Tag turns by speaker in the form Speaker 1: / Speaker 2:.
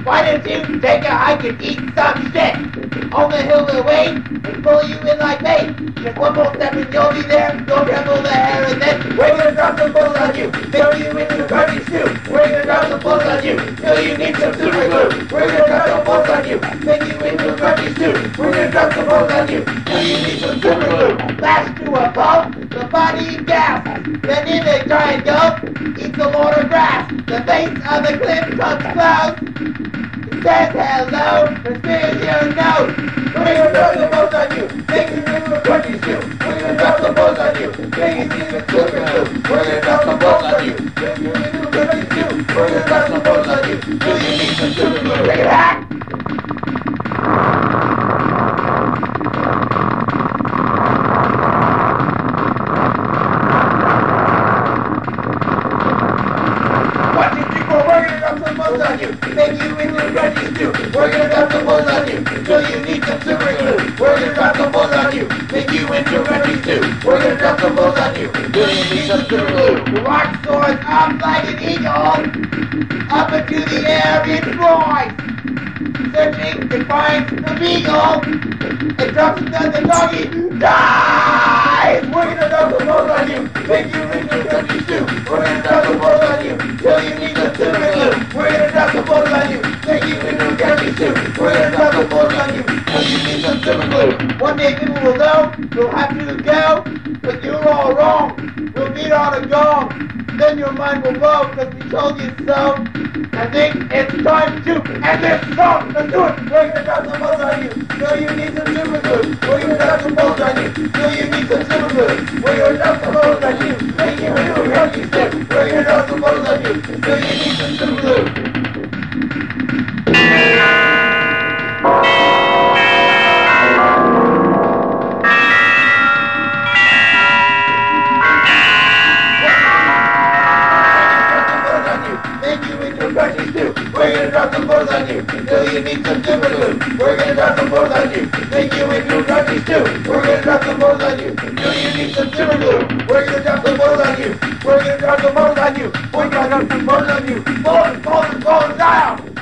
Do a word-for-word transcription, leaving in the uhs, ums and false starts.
Speaker 1: Why don't you take a hike and eat some shit? On the hill will wait and pull you in like bait. Just one more step and you'll be there. You'll tremble the hair and then we're gonna drop some balls on you. Fill you into a crunchy stew. We're gonna drop some balls on you. Till you need some super glue. We're gonna drop some balls on you. Make you into a crunchy stew. We're gonna drop some balls on you. Till you need some super glue. Flash to a pulp, the body gas. Then in a giant gulp, eat the water grass. The face of the cliff comes close. It says hello, and spins your nose. We're gonna drop the balls on you. Make you into a crunchy stew. We're gonna drop the balls on you. Make you into a super glue. We're gonna drop the balls on you. Make you into a crunchy stew. We're gonna drop the balls on you. Till you need some super glue. Bring it back. On you, make you into a crunchy stew. We're gonna drop some balls on you, till you need some super glue. We're gonna drop some balls on you, make you into a crunchy stew. We're gonna drop some balls on you, till you need some super glue. The rock soars up like an eagle, up into the air it flies, searching to find the beagle. It drops another doggy, dies. We're gonna drop some balls on you, make you into a crunchy stew. We're gonna drop some balls on you, till you need some super glue. We're gonna drop the balls on you, make you into a crunchy stew. We're gonna drop the balls on you, till you need some super glue. One day people will know, you'll have to go, but you're all wrong. We'll beat on a gong, then your mind will blow, cause we told you so. I think it's time to end this song. Let's do it. We're gonna drop some balls on you, till you need some super glue. We're gonna drop some balls on you, till you need some super glue. We're gonna drop some balls on you, make you into a crunchy stew. We're gonna drop some balls on you, till you need some super glue. We're gonna drop some balls on you, till you need some super glue. We're gonna drop some balls on you, make you into a crunchy stew. We're gonna drop some balls on you, till you need some super glue. We're gonna drop some balls on you. We're gonna drop some balls on you. We're gonna drop some balls on you. Balls, balls, balls down.